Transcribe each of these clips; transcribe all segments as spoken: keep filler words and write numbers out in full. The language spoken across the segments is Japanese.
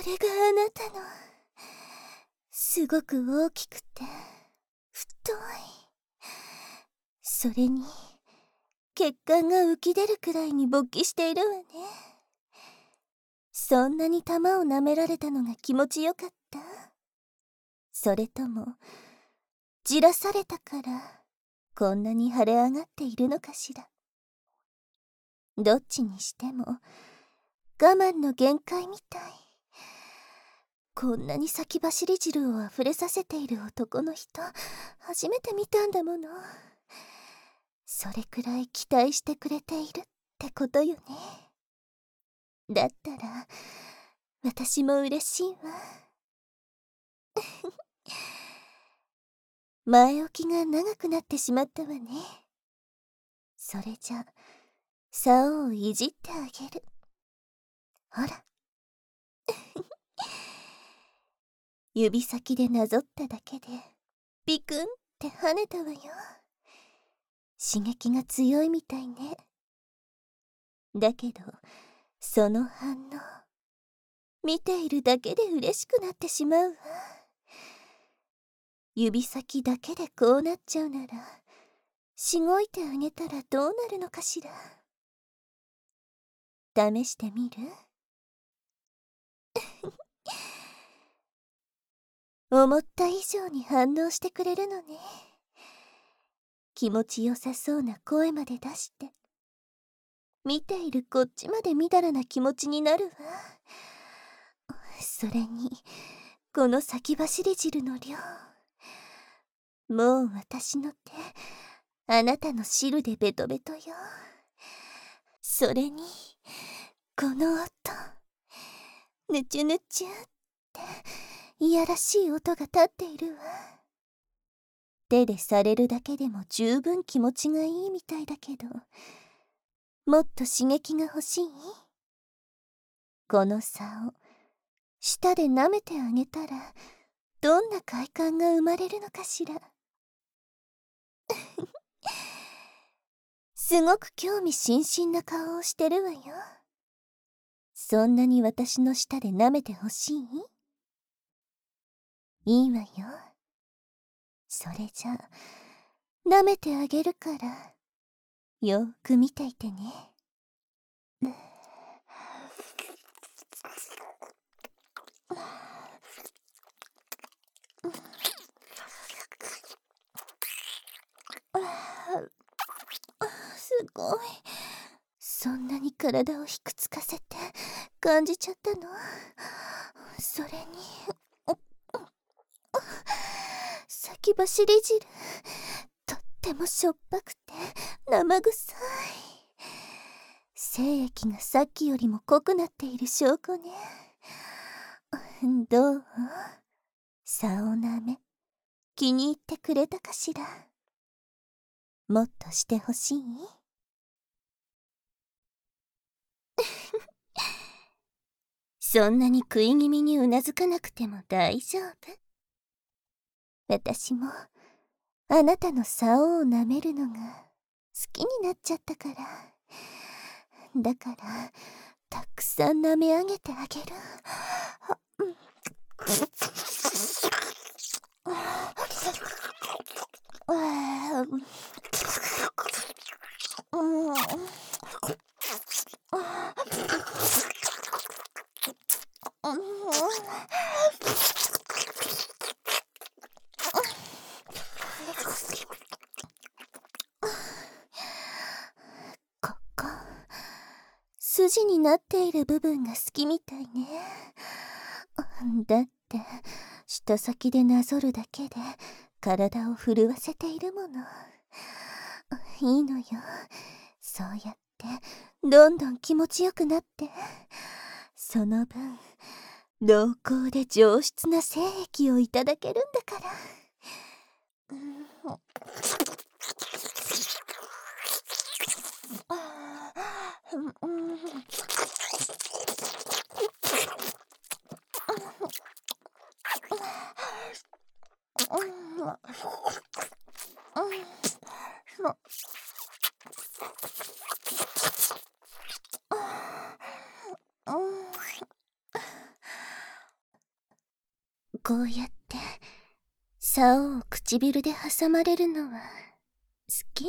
れがあなたのすごく大きくて太い、それに血管が浮き出るくらいに勃起しているわね。そんなに玉を舐められたのが気持ちよかった？それともじらされたからこんなに腫れ上がっているのかしら。どっちにしても我慢の限界みたい。こんなに先走り汁をあふれさせている男の人初めて見たんだもの。それくらい期待してくれているってことよね。だったら私も嬉しいわ。前置きが長くなってしまったわね。それじゃ竿をいじってあげる。ほら指先でなぞっただけでビクンって跳ねたわよ。刺激が強いみたいね。だけどその反応見ているだけで嬉しくなってしまうわ。指先だけでこうなっちゃうならしごいてあげたらどうなるのかしら。試してみる？思った以上に反応してくれるのね。気持ちよさそうな声まで出して見ているこっちまでみだらな気持ちになるわ。それにこの先走り汁の量、もう私の手あなたの汁でベトベトよ。それにこの音、ぬちゅぬちゅっていやらしい音が立っているわ。手でされるだけでも十分気持ちがいいみたいだけど、もっと刺激が欲しい？この竿舌で舐めてあげたらどんな快感が生まれるのかしら。すごく興味津々な顔をしてるわよ。そんなに私の舌で舐めてほしい？いいわよ。それじゃあ舐めてあげるからよーく見ていてね。すごい。そんなに体をひくつかせて感じちゃったの？それに先走り汁とってもしょっぱくて生臭い。精液がさっきよりも濃くなっている証拠ね。どう？竿なめ気に入ってくれたかしら。もっとしてほしい？そんなに食い気味にうなずかなくても大丈夫。私もあなたの竿を舐めるのが好きになっちゃったから。だからたくさん舐め上げてあげる。ここ筋になっている部分が好きみたいね。だって舌先でなぞるだけで体を震わせているもの。いいのよ、そうやってどんどん気持ちよくなって。その分濃厚で上質な精液をいただけるんだから。 こうやって竿を唇で挟まれるのは好き？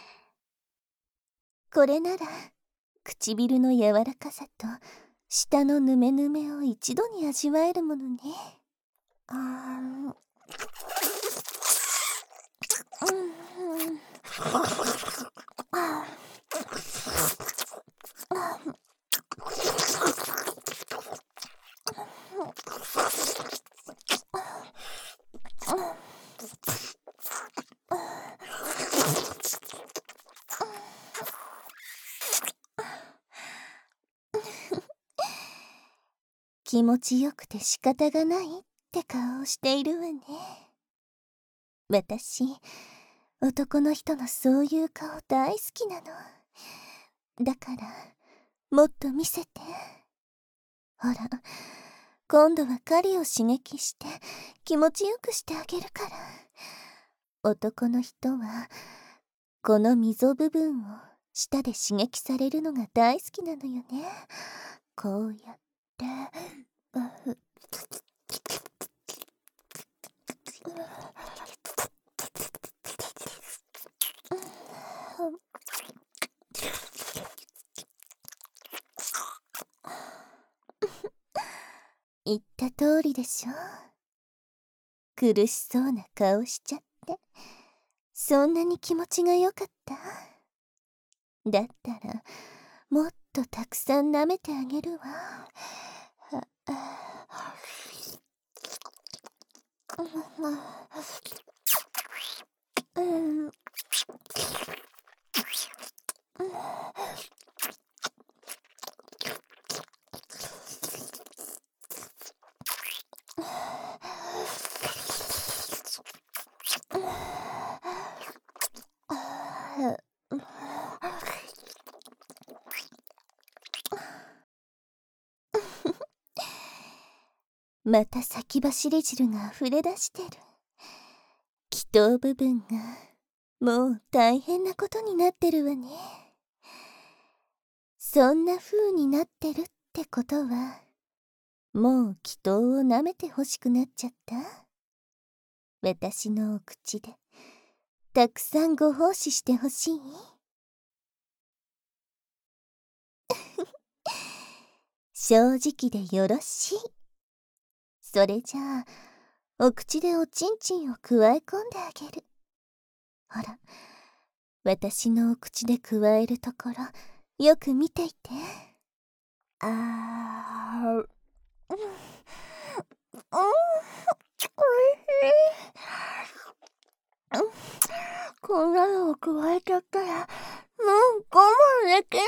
これなら唇の柔らかさと舌のヌメヌメを一度に味わえるものね。あーうんあ気持ちよくて仕方がないって顔をしているわね。私、男の人のそういう顔大好きなの。だから、もっと見せて。ほら、今度は狩りを刺激して気持ちよくしてあげるから。男の人は、この溝部分を舌で刺激されるのが大好きなのよね。こうやって。言った通りでしょ。苦しそうな顔しちゃって。そんなに気持ちがよかった？だったらもっとたくさん舐めてあげるわ。うんまた先走り汁が溢れ出してる。気筒部分がもう大変なことになってるわね。そんな風になってるってことは、もう気筒を舐めてほしくなっちゃった？私のお口でたくさんご奉仕してほしい？正直でよろしい。それじゃあ、お口でおちんちんをくわえ込んであげる。ほら、私のお口でくわえるところ、よく見ていて。あー、うん、うん、おいしい。うん、こんなのをくわえちゃったら、もう我慢できない。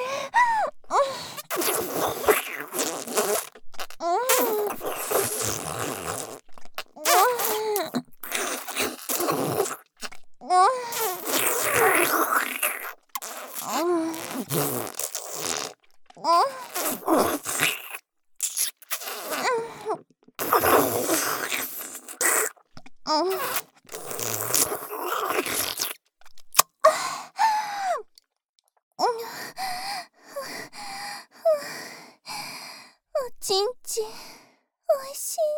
おちんちん、おいしい。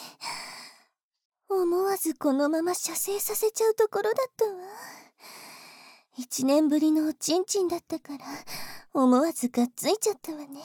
思わずこのまま射精させちゃうところだったわ。一年ぶりのおちんちんだったから、思わずがっついちゃったわね。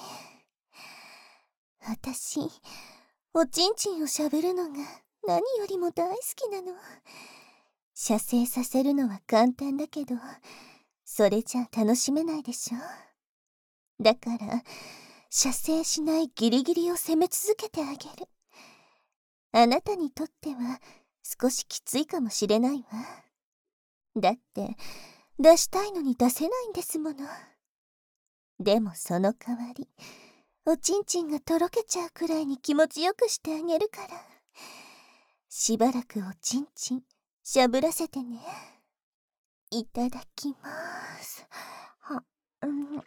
私、おちんちんをしゃぶるのが何よりも大好きなの。射精させるのは簡単だけど、それじゃ楽しめないでしょ。だから、射精しないギリギリを攻め続けてあげる。あなたにとっては少しきついかもしれないわ。だって、出したいのに出せないんですもの。でもその代わり、おちんちんがとろけちゃうくらいに気持ちよくしてあげるから。しばらくおちんちんしゃぶらせてね。いただきまーす。は、うん、うん、うん、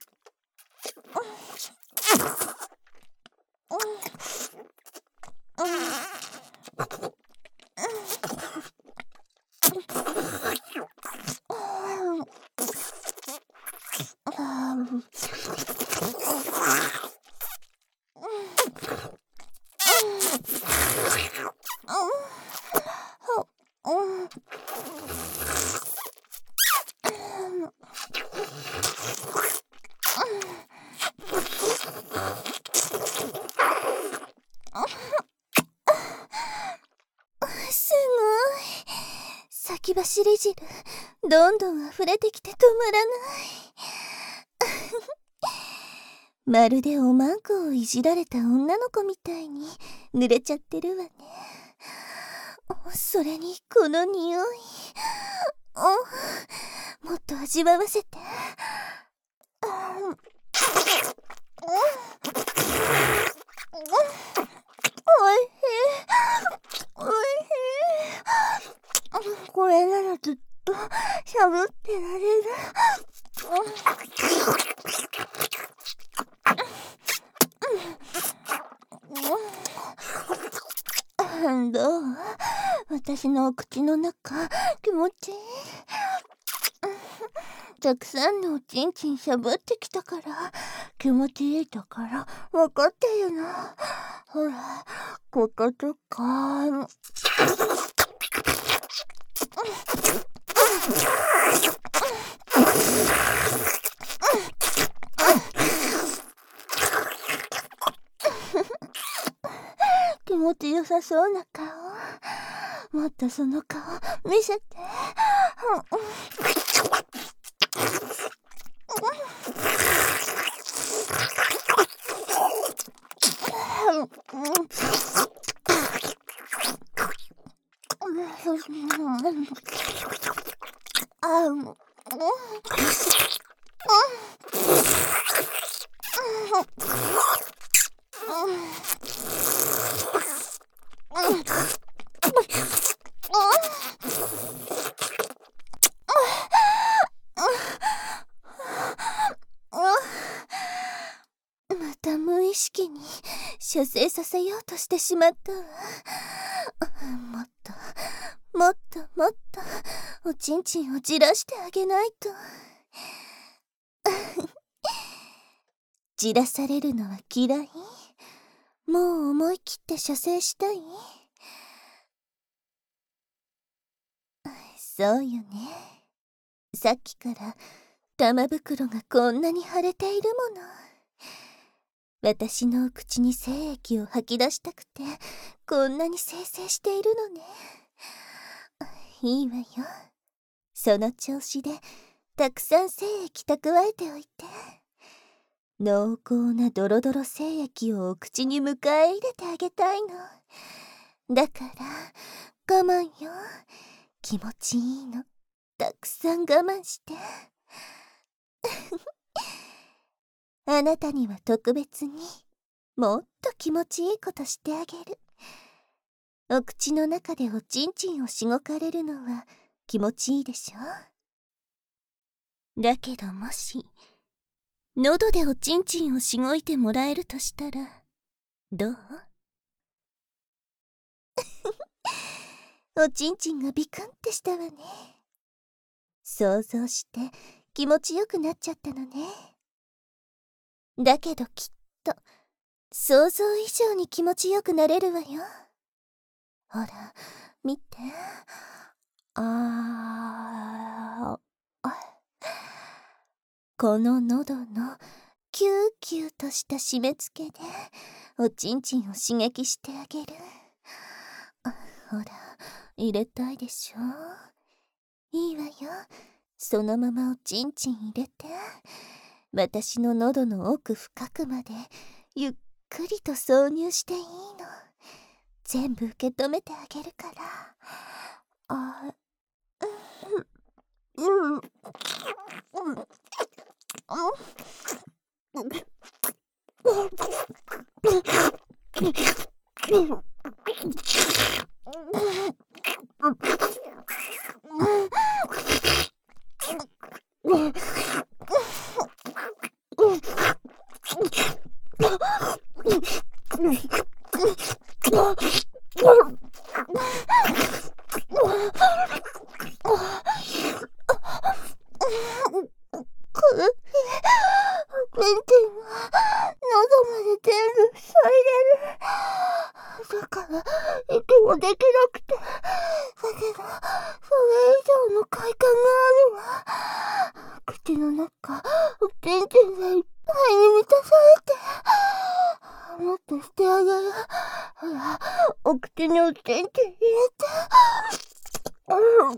すごい。先走り汁どんどん溢れてきて止まらないまるでおまんこをいじられた女の子みたいに濡れちゃってるわね。それにこの匂い、もっと味わわせて。おいしいおいしい。これならずっとしゃぶってられる。どう？私のお口の中気持ちいい？たくさんのおちんちんしゃぶってきたから気持ちいいとから分かってるの。ほらこことか気持ちよさそうな顔、もっとその顔見せて。また無意識に射精させようとしてしまったわ。もっともっともっとおちんちんをじらしてあげないと。じらされるのは嫌い？もう思い切って射精したい？そうよね。さっきから玉袋がこんなに腫れているもの。私の口に精液を吐き出したくてこんなに精製しているのね。いいわよ。その調子でたくさん精液蓄えておいて。濃厚なドロドロ精液をお口に迎え入れてあげたいの。だから我慢よ。気持ちいいの。たくさん我慢してあなたには特別にもっと気持ちいいことしてあげる。お口の中でおちんちんをしごかれるのは気持ちいいでしょ。だけどもし喉でおちんちんをしごいてもらえるとしたらどう？おちんちんがビクンってしたわね。想像して気持ちよくなっちゃったのね。だけどきっと想像以上に気持ちよくなれるわよ。ほら見て。あーこの喉のキューキューとした締め付けでおちんちんを刺激してあげる。ほら入れたいでしょ。いいわよ。そのままおちんちん入れて私の喉の奥深くまでゆっくりと挿入していいの。全部受け止めてあげるから。あうんうん全然喉まで全部塞いでる。だから息もできなくて。だけどそれ以上の快感があるわ。口の中おちんちんがいっぱいに満たされて。 もっとしてあげる。ほら、お口におちんちん入れて。うん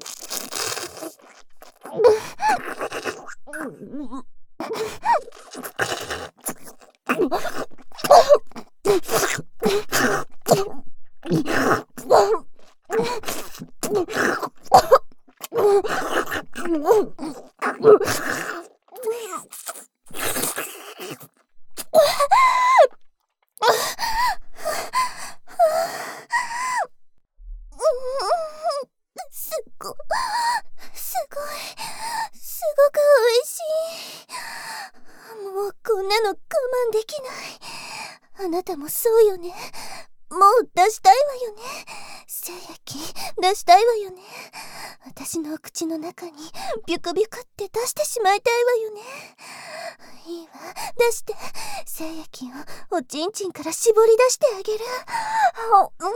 すご、すごい、すごく美味しい。もうこんなの我慢できない。あなたもそうよね。もう出したいわよね。精液出したいわよね。私のお口の中にビュクビュクって出してしまいたいわよね。いいわ、出して。精液をおちんちんから絞り出してあげる。あ、うん。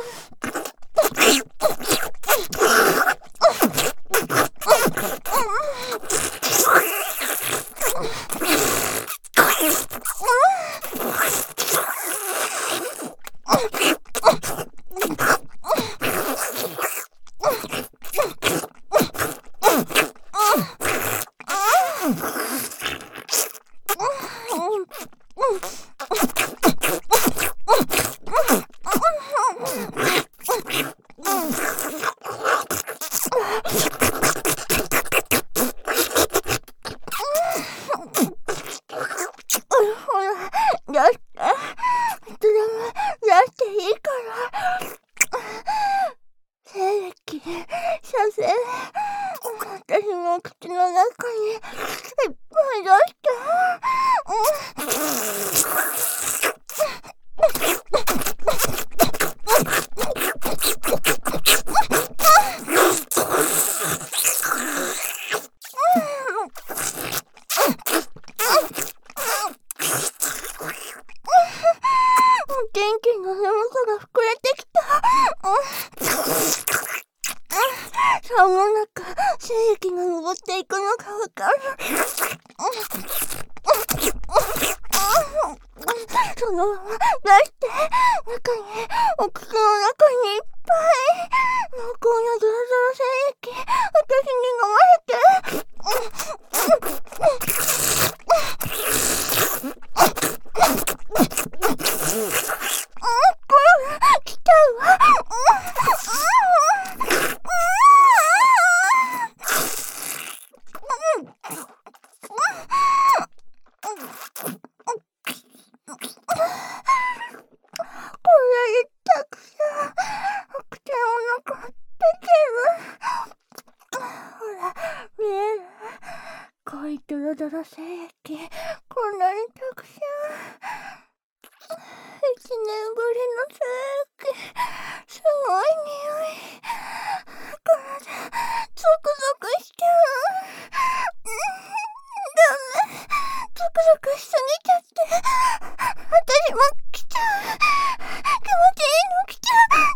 私の口の中にいっぱい出して。元気の眠さが膨れてきた。さもなく精液が上っていくのがわかる。そのまま出して。中に、お口の中にいっぱい濃厚なドロドロ精液、私に飲まれて。来ちゃうわ。濃いドロドロ精液、こんなにたくさん。一年ぶりの精液、すごい匂い。体ゾクゾクしちゃう。ダメ、ゾクゾクしすぎちゃって、私も来ちゃう。気持ちいいの来ちゃう。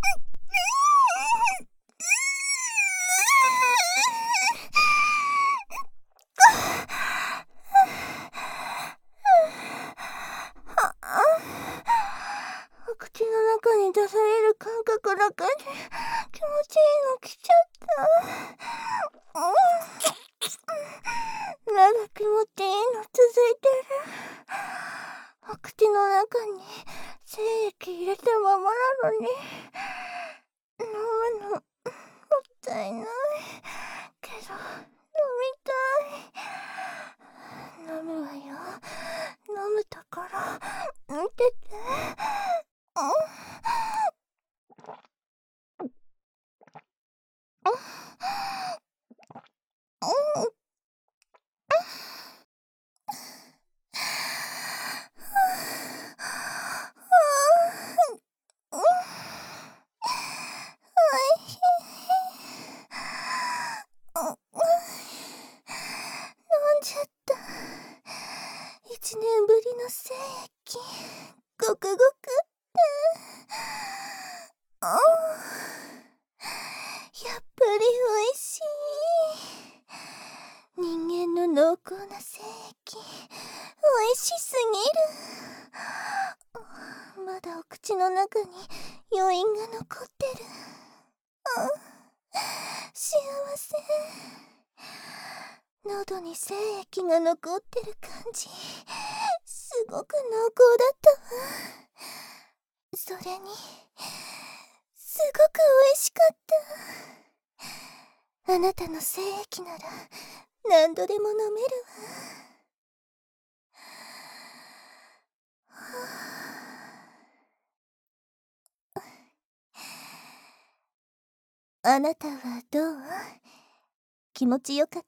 お口の中に出される感覚だけで気持ちいいの来ちゃった。まだ気持ちいいの続いてる。お口の中に精液入れたままなのに飲むのもったいないけど飲みたい。飲むわよ。飲むところ見てて。 口の中に余韻が残ってる。あ、幸せ。喉に精液が残ってる感じ、すごく濃厚だったわ。それにすごく美味しかった。あなたの精液なら何度でも飲めるわ。あなたはどう？気持ちよかった？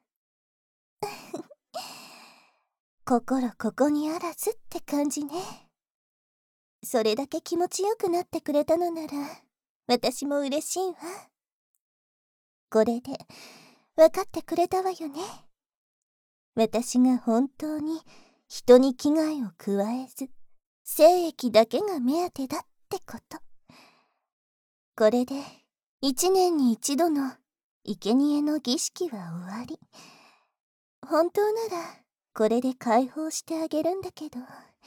心ここにあらずって感じね。それだけ気持ちよくなってくれたのなら私も嬉しいわ。これで分かってくれたわよね。私が本当に人に危害を加えず精液だけが目当てだってこと。これで一年に一度の生贄の儀式は終わり。本当ならこれで解放してあげるんだけど、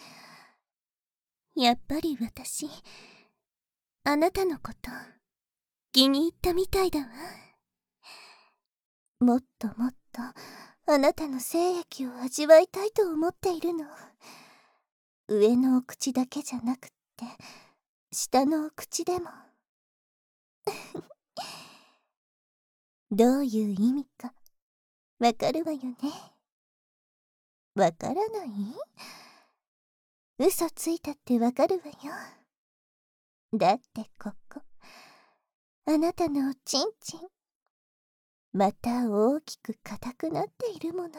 やっぱり私あなたのこと気に入ったみたいだわ。もっともっとあなたの精液を味わいたいと思っているの。上のお口だけじゃなくって下のお口でも。どういう意味かわかるわよね。わからない？嘘ついたってわかるわよ。だってここあなたのおちんちんまた大きく硬くなっているもの。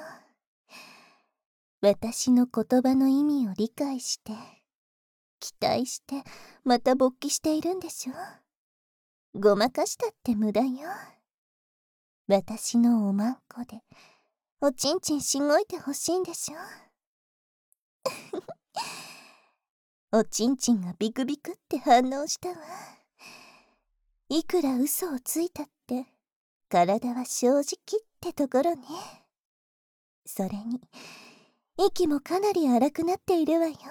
私の言葉の意味を理解して期待してまた勃起しているんでしょ。ごまかしたって無駄よ。私のおまんこでおちんちんしごいてほしいんでしょ。おちんちんがビクビクって反応したわ。いくら嘘をついたって体は正直ってところね。それに息もかなり荒くなっているわよ。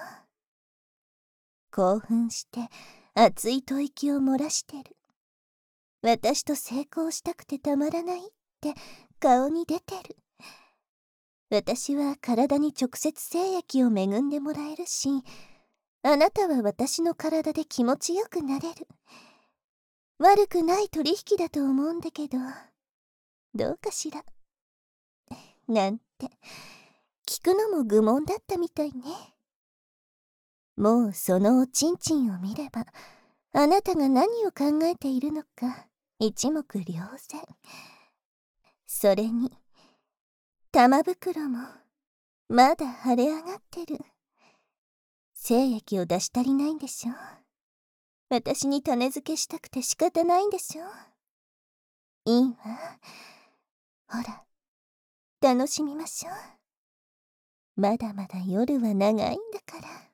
興奮して熱い吐息を漏らしてる。私と成功したくてたまらないって顔に出てる。私は体に直接精液を恵んでもらえるし、あなたは私の体で気持ちよくなれる。悪くない取引だと思うんだけど、どうかしら。なんて聞くのも愚問だったみたいね。もうそのおちんちんを見ればあなたが何を考えているのか一目瞭然。それに玉袋もまだ腫れ上がってる。精液を出し足りないんでしょ。私に種付けしたくて仕方ないんでしょ。いいわ。ほら楽しみましょう。まだまだ夜は長いんだから。